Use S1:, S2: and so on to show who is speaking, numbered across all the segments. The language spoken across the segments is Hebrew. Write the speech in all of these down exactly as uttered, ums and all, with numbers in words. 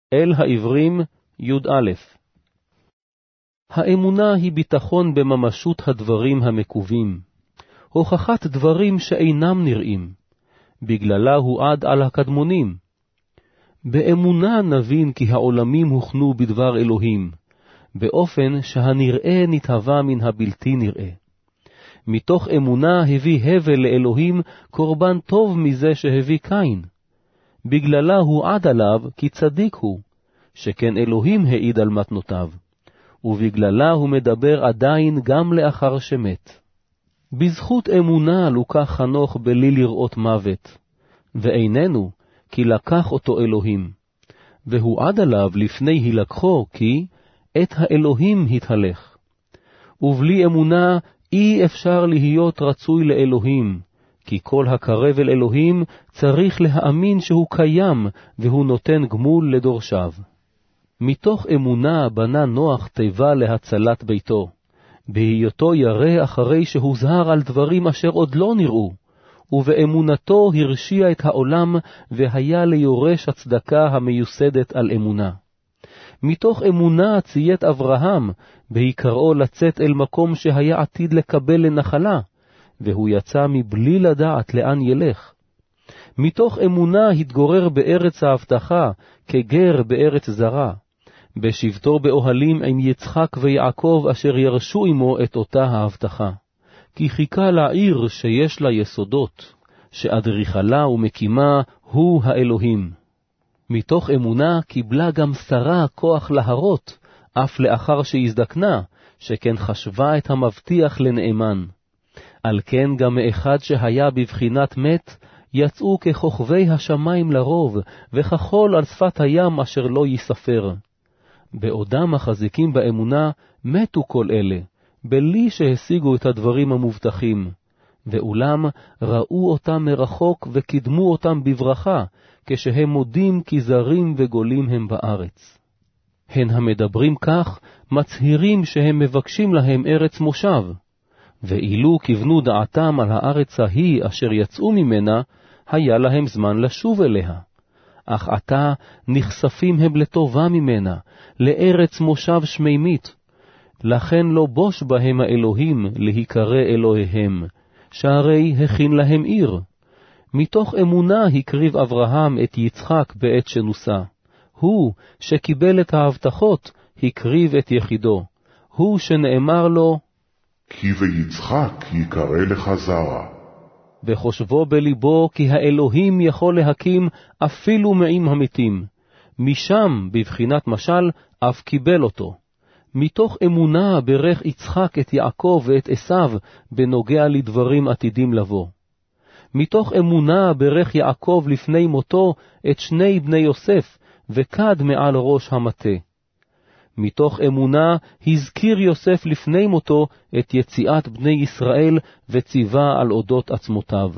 S1: אל העברים י"א. האמונה היא ביטחון בממשות הדברים המקובים, הוכחת דברים שאינם נראים, בגללה הוא עד על הקדמונים. באמונה נבין כי העולמים הוכנו בדבר אלוהים, באופן שהנראה נתהווה מן הבלתי נראה. מתוך אמונה הביא הבל לאלוהים קורבן טוב מזה שהביא קין. בגללה הוא עד עליו כי צדיק הוא, שכן אלוהים העיד על מתנותיו, ובגללה הוא מדבר עדיין גם לאחר שמת. בזכות אמונה לוקח חנוך בלי לראות מוות, ואיננו כי לקח אותו אלוהים, והוא עד עליו לפני הילקחו כי את האלוהים התהלך. ובלי אמונה אי אפשר להיות רצוי לאלוהים, כי כל הקרב אל אלוהים צריך להאמין שהוא קיים והוא נותן גמול לדורשיו. מתוך אמונה בנה נוח תיבה להצלת ביתו, בהיותו ירא אחרי שהוזהר על דברים אשר עוד לא נראו, ובאמונתו הרשיע את העולם והיה ליורש הצדקה המיוסדת על אמונה. מתוך אמונה ציית אברהם, בהיקראו לצאת אל מקום שהיה עתיד לקבל לנחלה, והוא יצא מבלי לדעת לאן ילך. מתוך אמונה התגורר בארץ ההבטחה, כגר בארץ זרה, בשבתו באוהלים עם יצחק ויעקב אשר ירשו עמו את אותה ההבטחה. כי חיכה לעיר שיש לה יסודות, שאדריכלה ומקימה הוא האלוהים. מתוך אמונה קיבלה גם שרה כוח להרות, אף לאחר שהזדקנה, שכן חשבה את המבטיח לנאמן. על כן גם מאחד שהיה בבחינת מת, יצאו ככוכבי השמיים לרוב, וכחול על שפת הים אשר לא יספר. בעודם החזיקים באמונה, מתו כל אלה, בלי שהשיגו את הדברים המובטחים, ואולם ראו אותם מרחוק וקידמו אותם בברכה, כשהם מודים כי זרים וגולים הם בארץ. הן המדברים כך, מצהירים שהם מבקשים להם ארץ מושב, ואילו כיוונו דעתם על הארץ ההיא אשר יצאו ממנה, היה להם זמן לשוב אליה. אך עתה נחשפים הם לטובה ממנה, לארץ מושב שמימית. לכן לא בוש בהם האלוהים להיקרא אלוהיהם, שהרי הכין להם עיר. מתוך אמונה הקריב אברהם את יצחק בעת שנוסה. הוא שקיבל את ההבטחות הקריב את יחידו. הוא שנאמר לו,
S2: כי ביצחק יקרא לך זרע.
S1: בחושבו בליבו כי האלוהים יכול להקים אפילו מעם המתים. משם בבחינת משל אף קיבל אותו. מתוך אמונה ברך יצחק את יעקב ואת עשיו בנוגע לדברים עתידים לבוא. מתוך אמונה ברך יעקב לפני מותו את שני בני יוסף וקד מעל ראש המטה. מתוך אמונה הזכיר יוסף לפני מותו את יציאת בני ישראל וציווה על אודות עצמותיו.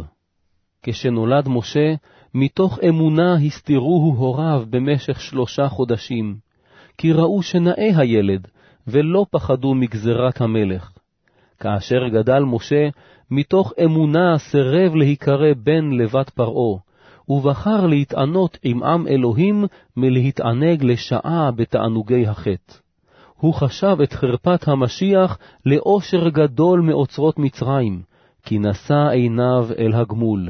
S1: כשנולד משה, מתוך אמונה הסתירוהו הוריו במשך שלושה חודשים, כי ראו שנאה הילד, ולא פחדו מגזרת המלך. כאשר גדל משה, מתוך אמונה סירב להיקרא בן לבת פרעה, ובחר להתענות עם עם אלוהים מלהתענג לשעה בתענוגי החטא. הוא חשב את חרפת המשיח לאושר גדול מאוצרות מצרים, כי נשא עיניו אל הגמול.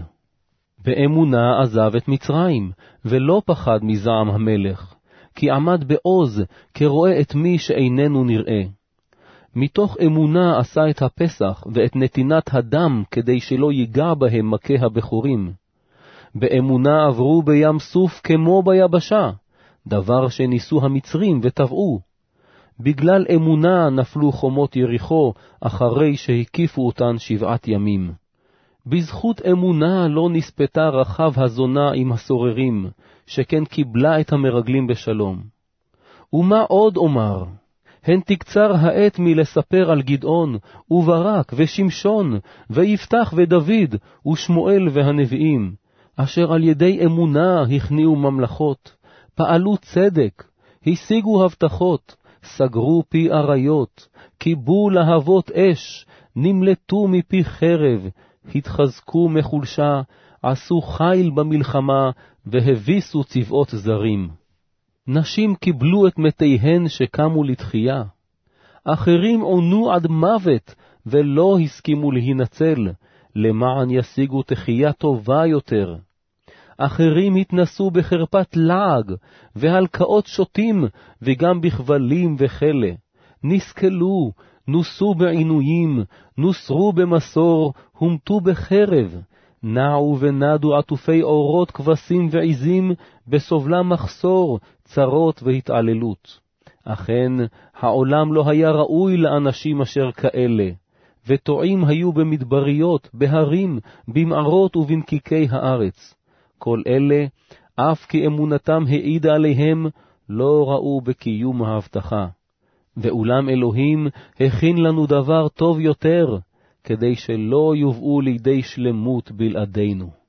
S1: באמונה עזב את מצרים, ולא פחד מזעם המלך, כי עמד בעוז כרואה את מי שאיננו נראה. מתוך אמונה עשה את הפסח ואת נתינת הדם כדי שלא ייגע בהם מכה הבחורים. באמונה עברו בים סוף כמו ביבשה, דבר שניסו המצרים וטבעו. בגלל אמונה נפלו חומות יריחו אחרי שהקיפו אותן שבעת ימים. בזכות אמונה לא נספתה רחב הזונה עם הסוררים, שכן קיבלה את המרגלים בשלום. ומה עוד אומר? הן תקצר העת מלספר על גדעון, וברק ושמשון, ויפתח ודוד, ושמואל והנביאים, אשר על ידי אמונה הכניעו ממלכות, פעלו צדק, השיגו הבטחות, סגרו פי אריות, קיבו להבות אש, נמלטו מפי חרב, התחזקו מחולשה, עשו חיל במלחמה, והביסו צבאות זרים. נשים קיבלו את מתיהן שקמו לתחייה. אחרים עונו עד מוות, ולא הסכימו להינצל, למען ישיגו תחייה טובה יותר. אחרים התנסו בחרפת לעג, והלקאות שוטים, וגם בכבלים וחלה. נסכלו, נוסו בעינויים, נוסרו במסור, הומתו בחרב. נעו ונדו עטופי אורות כבשים ועזים, בסובלה מחסור, צרות והתעללות. אכן, העולם לא היה ראוי לאנשים אשר כאלה, וטועים היו במדבריות, בהרים, במערות ובנקיקי הארץ. כל אלה, אף כי אמונתם העידה עליהם, לא ראו בקיום ההבטחה. ואולם אלוהים הכין לנו דבר טוב יותר, כדי שלא יובאו לידי שלמות בלעדינו.